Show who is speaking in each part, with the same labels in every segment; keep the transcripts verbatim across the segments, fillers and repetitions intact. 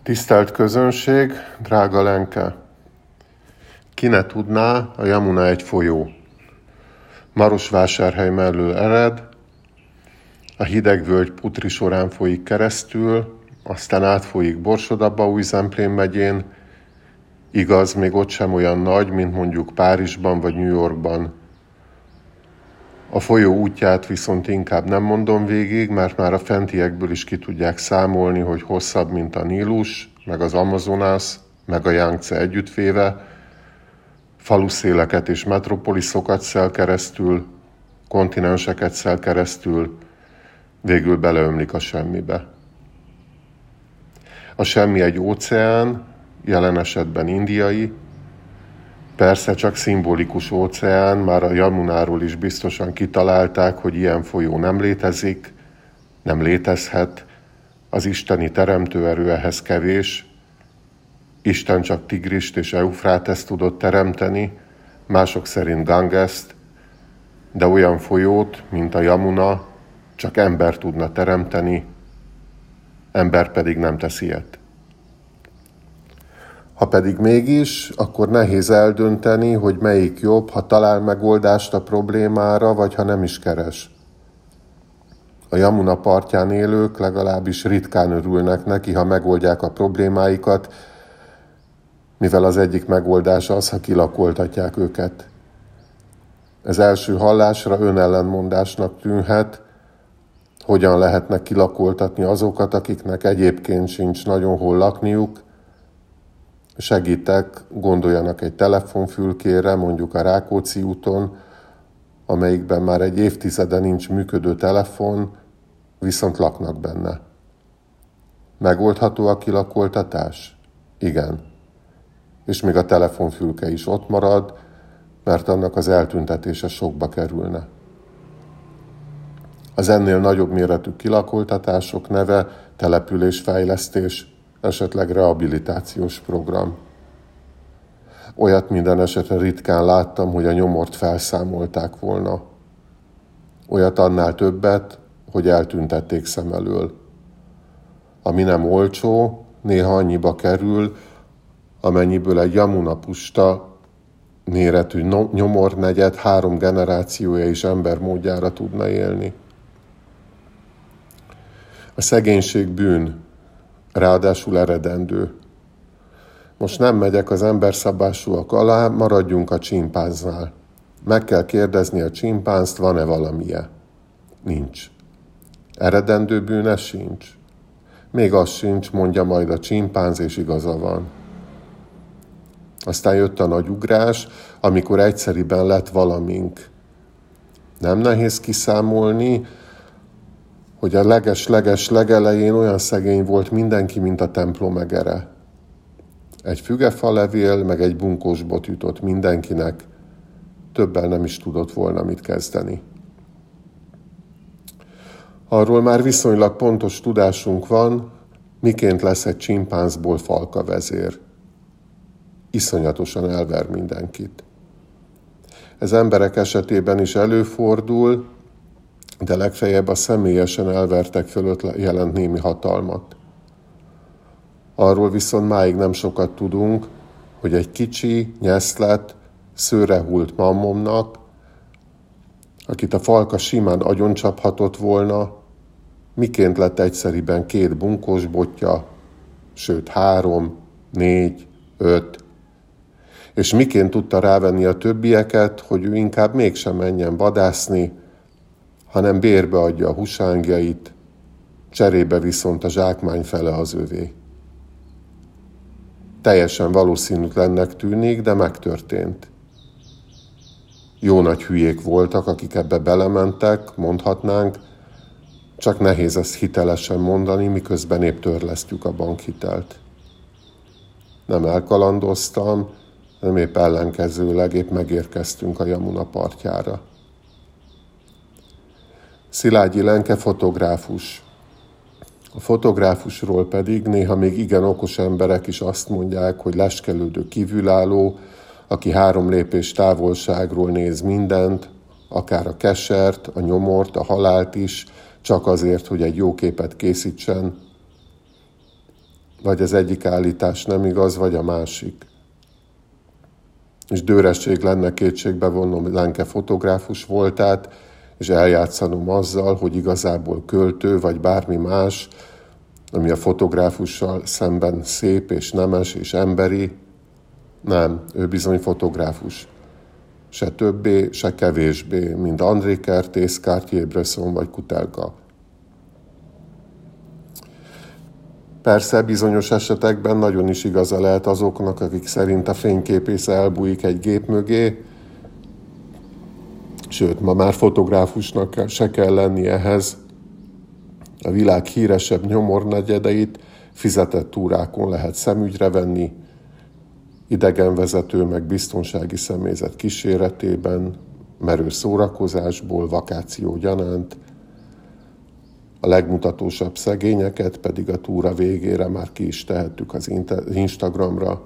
Speaker 1: Tisztelt közönség, drága Lenke! Ki ne tudná, a Jamuna egy folyó. Marosvásárhely mellől ered, a hideg völgy Putri során folyik keresztül, aztán átfolyik Borsod-Abaúj-Zemplén megyén, igaz, még ott sem olyan nagy, mint mondjuk Párizsban vagy New Yorkban. A folyó útját viszont inkább nem mondom végig, mert már a fentiekből is ki tudják számolni, hogy hosszabb, mint a Nílus, meg az Amazonas, meg a Yangtze együttvéve, faluszéleket és metropoliszokat szel keresztül, kontinenseket szel keresztül, végül beleömlik a semmibe. A semmi egy óceán, jelen esetben indiai, persze csak szimbolikus óceán, már a Jamunáról is biztosan kitalálták, hogy ilyen folyó nem létezik, nem létezhet, az isteni teremtőerő ehhez kevés, Isten csak Tigrist és Eufráteszt tudott teremteni, mások szerint Gangest, de olyan folyót, mint a Jamuna, csak ember tudna teremteni, ember pedig nem tesz ilyet. Ha pedig mégis, akkor nehéz eldönteni, hogy melyik jobb, ha talál megoldást a problémára, vagy ha nem is keres. A Jamuna partján élők legalábbis ritkán örülnek neki, ha megoldják a problémáikat, mivel az egyik megoldás az, ha kilakoltatják őket. Ez első hallásra önellentmondásnak tűnhet, hogyan lehetne kilakoltatni azokat, akiknek egyébként sincs nagyon hol lakniuk. Segítek, gondoljanak egy telefonfülkére, mondjuk a Rákóczi úton, amelyikben már egy évtizede nincs működő telefon, viszont laknak benne. Megoldható a kilakoltatás? Igen. És még a telefonfülke is ott marad, mert annak az eltüntetése sokba kerülne. Az ennél nagyobb méretű kilakoltatások neve településfejlesztés, esetleg rehabilitációs program. Olyat minden esetre ritkán láttam, hogy a nyomort felszámolták volna. Olyat annál többet, hogy eltüntették szem elől. Ami nem olcsó, néha annyiba kerül, amennyiből egy Jamuna pusta méretű nyomornegyed három generációja is embermódjára tudna élni. A szegénység bűn, ráadásul eredendő. Most nem megyek az emberszabásúak alá, maradjunk a csimpánznál. Meg kell kérdezni a csimpánzt, van-e valamije? Nincs. Eredendő bűne sincs. Még az sincs, mondja majd a csimpánz, és igaza van. Aztán jött a nagy ugrás, amikor egyszeriben lett valamink. Nem nehéz kiszámolni, hogy a leges-leges legelején olyan szegény volt mindenki, mint a templom egere. Egy fügefalevél, meg egy bunkósbot jutott mindenkinek, többel nem is tudott volna mit kezdeni. Arról már viszonylag pontos tudásunk van, miként lesz egy csimpánzból falka vezér. Iszonyatosan elver mindenkit. Ez emberek esetében is előfordul, de legfeljebb a személyesen elvertek fölött jelent némi hatalmat. Arról viszont máig nem sokat tudunk, hogy egy kicsi, nyeszlet, szőrehult mammomnak, akit a falka simán agyoncsaphatott volna, miként lett egyszeriben két bunkós botja, sőt három, négy, öt, és miként tudta rávenni a többieket, hogy ő inkább mégsem menjen vadászni, hanem bérbe adja a husángjait, cserébe viszont a zsákmány fele az övé. Teljesen valószínűtlennek tűnik, de megtörtént. Jó nagy hülyék voltak, akik ebbe belementek, mondhatnánk, csak nehéz ezt hitelesen mondani, miközben épp törlesztjük a bankhitelt. Nem elkalandoztam, hanem épp ellenkezőleg épp megérkeztünk a Jamuna partjára. Szilágyi Lenke fotográfus. A fotográfusról pedig néha még igen okos emberek is azt mondják, hogy leskelődő kívülálló, aki három lépés távolságról néz mindent, akár a kesert, a nyomort, a halált is, csak azért, hogy egy jó képet készítsen, vagy az egyik állítás nem igaz, vagy a másik. És dőresség lenne kétségbe vonnom Lenke fotográfus voltát, és eljátszanom azzal, hogy igazából költő, vagy bármi más, ami a fotográfussal szemben szép és nemes és emberi. Nem, ő bizony fotográfus. Se többé, se kevésbé, mint André Kertész, Cartier-Bresson vagy Kutelka. Persze bizonyos esetekben nagyon is igaza lehet azoknak, akik szerint a fényképész elbújik egy gép mögé, sőt, ma már fotográfusnak se kell lenni ehhez. A világ híresebb nyomornegyedeit fizetett túrákon lehet szemügyre venni, idegenvezető meg biztonsági személyzet kíséretében, merő szórakozásból, vakáció gyanánt, a legmutatósabb szegényeket pedig a túra végére már ki is tehettük az Instagramra.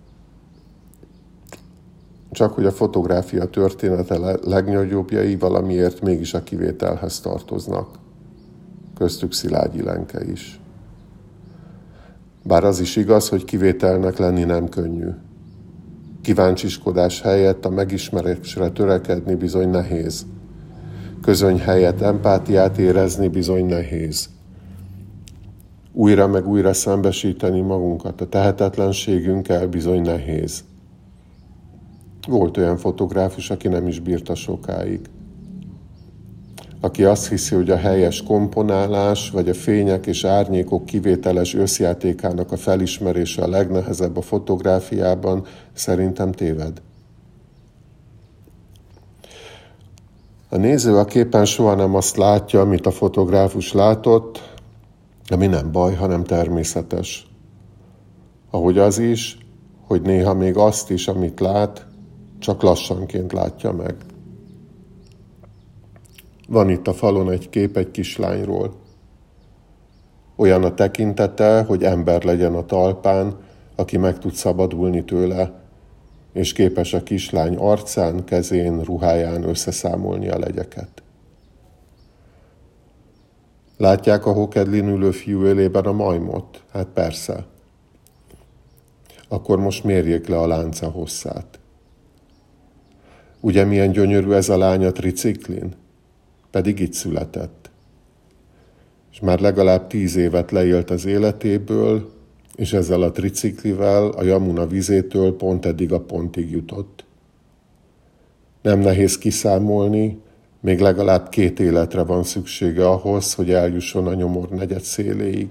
Speaker 1: Csak hogy a fotográfia története legnagyobbjai valamiért mégis a kivételhez tartoznak. Köztük Szilágyi Lenke is. Bár az is igaz, hogy kivételnek lenni nem könnyű. Kíváncsiskodás helyett a megismerésre törekedni bizony nehéz. Közöny helyett empátiát érezni bizony nehéz. Újra meg újra szembesíteni magunkat a tehetetlenségünkkel bizony nehéz. Volt olyan fotográfus, aki nem is bírta sokáig. Aki azt hiszi, hogy a helyes komponálás, vagy a fények és árnyékok kivételes összjátékának a felismerése a legnehezebb a fotográfiában, szerintem téved. A néző a képen soha nem azt látja, amit a fotográfus látott, ami nem baj, hanem természetes. Ahogy az is, hogy néha még azt is, amit lát, csak lassanként látja meg. Van itt a falon egy kép egy kislányról. Olyan a tekintete, hogy ember legyen a talpán, aki meg tud szabadulni tőle, és képes a kislány arcán, kezén, ruháján összeszámolni a legyeket. Látják a hokedlin ülő fiú ölében a majmot? Hát persze. Akkor most mérjék le a lánca hosszát. Ugye milyen gyönyörű ez a lány a triciklin? Pedig itt született. És már legalább tíz évet leélt az életéből, és ezzel a triciklivel a Yamuna vizétől pont eddig a pontig jutott. Nem nehéz kiszámolni, még legalább két életre van szüksége ahhoz, hogy eljusson a nyomor negyed széléig.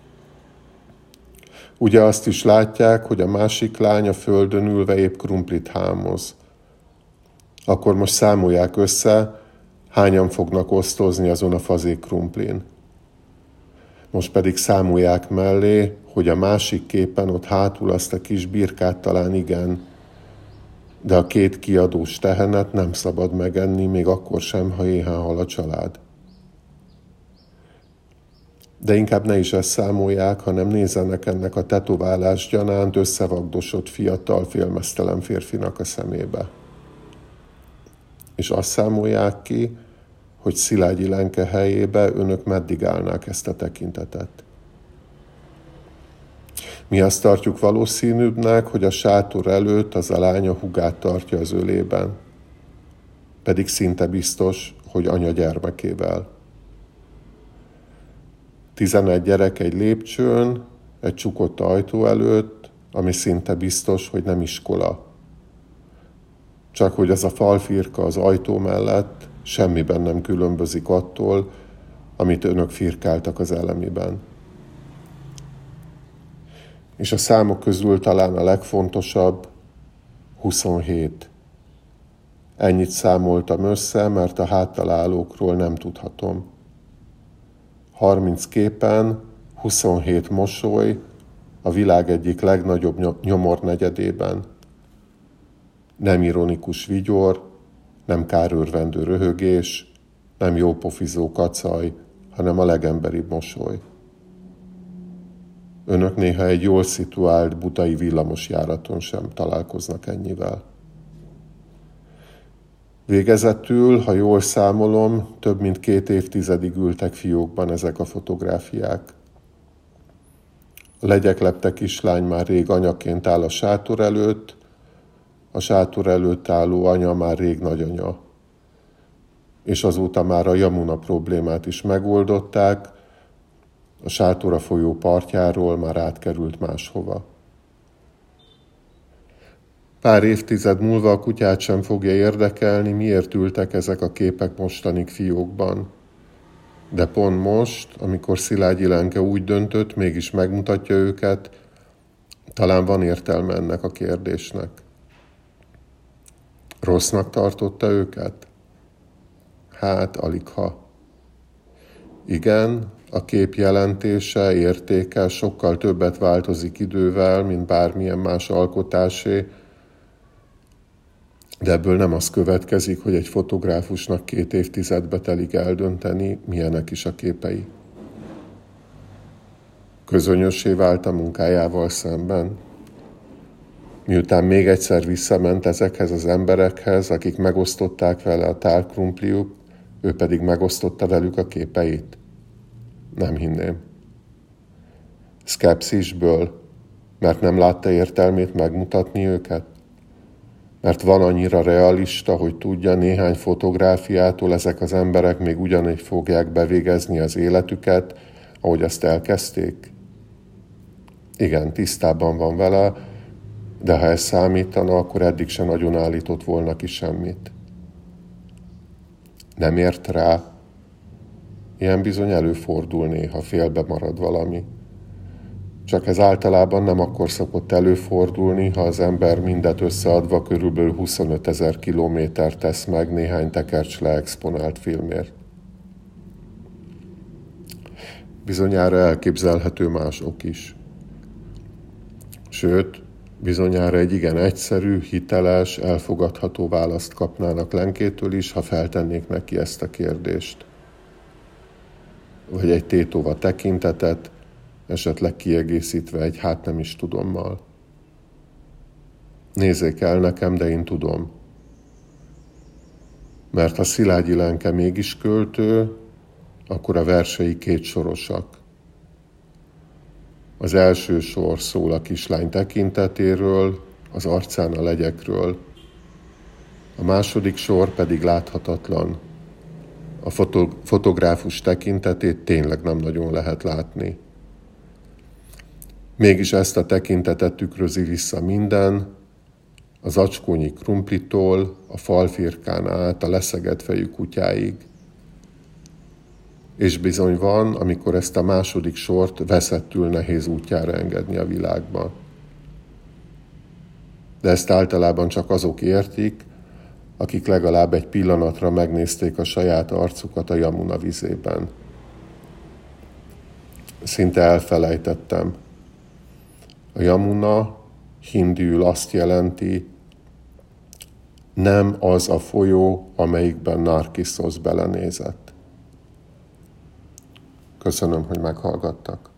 Speaker 1: Ugye azt is látják, hogy a másik lány a földön ülve épp krumplit hámoz. Akkor most számolják össze, hányan fognak osztozni azon a fazék krumplin. Most pedig számolják mellé, hogy a másik képen ott hátul azt a kis birkát talán igen, de a két kiadós tehenet nem szabad megenni, még akkor sem, ha éhen hal a család. De inkább ne is ezt számolják, hanem nézzenek ennek a tetoválás gyanánt összevagdosott fiatal, félmeztelen férfinak a szemébe. És azt számolják ki, hogy Szilágyi Lenke helyébe önök meddig állnák ezt a tekintetet. Mi azt tartjuk valószínűbbnek, hogy a sátor előtt az a lány a hugát tartja az ölében. Pedig szinte biztos, hogy anya gyermekével. Tizenegy gyerek egy lépcsőn, egy csukott ajtó előtt, ami szinte biztos, hogy nem iskola. Csak hogy az a falfirka az ajtó mellett semmiben nem különbözik attól, amit önök firkáltak az elemiben. És a számok közül talán a legfontosabb, huszonhét. Ennyit számoltam össze, mert a háttalálókról nem tudhatom. harminc képen, huszonhét mosoly a világ egyik legnagyobb nyomor negyedében. Nem ironikus vigyor, nem kárőrvendő röhögés, nem jópofizó kacaj, hanem a legemberibb mosoly. Önök néha egy jól szituált budai villamosjáraton sem találkoznak ennyivel. Végezetül, ha jól számolom, több mint két évtizedig ültek fiókban ezek a fotográfiák. A legyeklepte kislány már rég anyaként áll a sátor előtt, a sátor előtt álló anya már rég nagyanya. És azóta már a Jamuna problémát is megoldották, a sátora folyó partjáról már átkerült máshova. Pár évtized múlva a kutyát sem fogja érdekelni, miért ültek ezek a képek mostanig fiókban. De pont most, amikor Szilágyi Lenke úgy döntött, mégis megmutatja őket, talán van értelme ennek a kérdésnek. Rossznak tartotta őket? Hát, aligha. Igen, a kép jelentése, értéke sokkal többet változik idővel, mint bármilyen más alkotásé, de ebből nem az következik, hogy egy fotográfusnak két évtizedbe telik eldönteni, milyenek is a képei. Közönössé vált a munkájával szemben. Miután még egyszer visszament ezekhez az emberekhez, akik megosztották vele a tálkrumpliuk, ő pedig megosztotta velük a képeit. Nem hinném. Szkepszisből, mert nem látta értelmét megmutatni őket? Mert van annyira realista, hogy tudja, néhány fotográfiától ezek az emberek még ugyanígy fogják bevégezni az életüket, ahogy azt elkezdték? Igen, tisztában van vele, de ha ez számítana, akkor eddig se nagyon állított volna ki semmit. Nem ért rá. Ilyen bizony előfordul néha, félbe marad valami. Csak ez általában nem akkor szokott előfordulni, ha az ember mindet összeadva körülbelül huszonöt ezer kilométert tesz meg néhány tekercs leexponált filmért. Bizonyára elképzelhető más ok is. Sőt, bizonyára egy igen egyszerű, hiteles, elfogadható választ kapnának Lenkétől is, ha feltennék neki ezt a kérdést. Vagy egy tétova tekintetet, esetleg kiegészítve egy hát nem is tudommal. Nézzék el nekem, de én tudom. Mert ha Szilágyi Lenke mégis költő, akkor a versei kétsorosak. Az első sor szól a kislány tekintetéről, az arcán a legyekről. A második sor pedig láthatatlan. A fotog- fotográfus tekintetét tényleg nem nagyon lehet látni. Mégis ezt a tekintetet tükrözi vissza minden, az acskónyi krumplitól, a falfirkán át, a leszegett fejű kutyáig. És bizony van, amikor ezt a második sort veszettül nehéz útjára engedni a világban. De ezt általában csak azok értik, akik legalább egy pillanatra megnézték a saját arcukat a Jamuna vizében. Szinte elfelejtettem. A Jamuna hindiül azt jelenti, nem az a folyó, amelyikben Narkiszosz belenézett. Köszönöm, hogy meghallgattak.